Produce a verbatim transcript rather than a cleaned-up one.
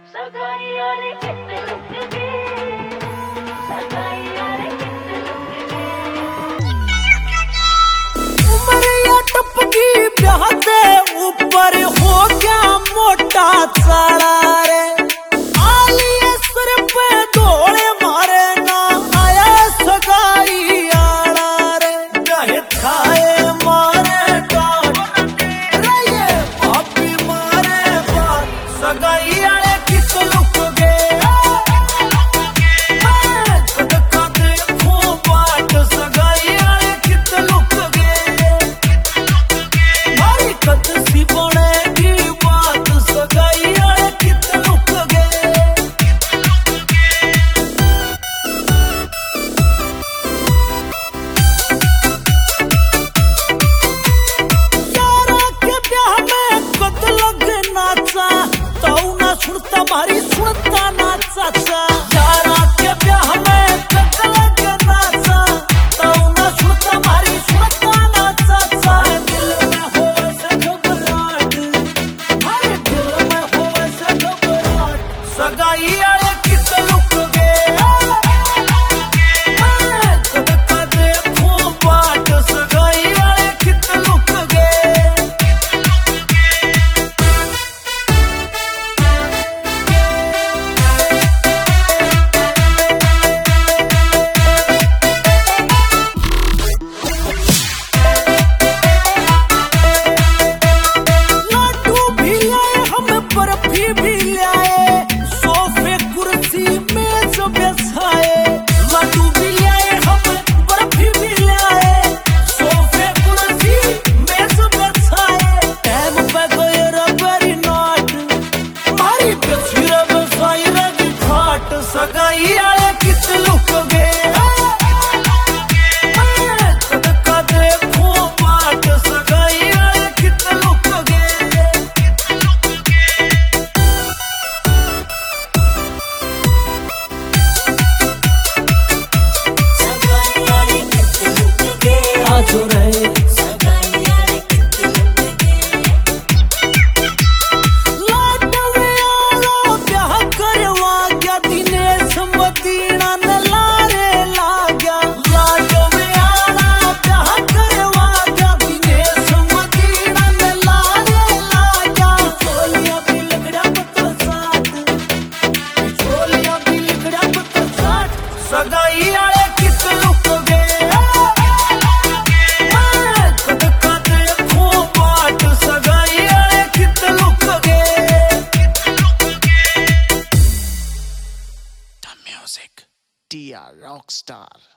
उमरिया टपकी ब्याह दे ऊपर हो गया मोटा चाड़ा रे, आलिए सिर पे डोले मारे ना आया सगाई आड़ा रे, चाहे खाए मारे डांट रे ये भाभी मारे बात, सगाई आड़े किस लुक गए तुम्हारी सुनता नाचा सा यारा के ब्याह में कलग नाचा तो ना सुनता मारी सुनता नाचा सा, दिल में हो से घबराहट, हमारे दिल में हो से घबराहट, सगाई आले किस लुक गए कदका देखो बाट, सगाई आले किस लुक गए। बर्फी भी लाए, सोफे कुर्सी मेज बिछाए, लड्डू भी लाए हम, बर्फी भी लाए, सोफे कुर्सी मेज बिछाए, टाइम पे गए रबरी नाट, हमारी बेचुरा बसाई रगी खाट, सगाई आए किस लुक गए कदका देखो बाट, सगाई आए किस लुक गए। जो रहे लाडवे आला ब्याह करवा गया, दिनेश मदीना न लारे ला गया, लाडवे आला ब्याह करवा गया, दिनेश मदीना न लारे ला गया, चोलिया भी लगड़ा पत्थर साथ, चोलिया भी लगड़ा पत्थर साथ, सगाई आले किस लुक गए Music, D R Rockstar.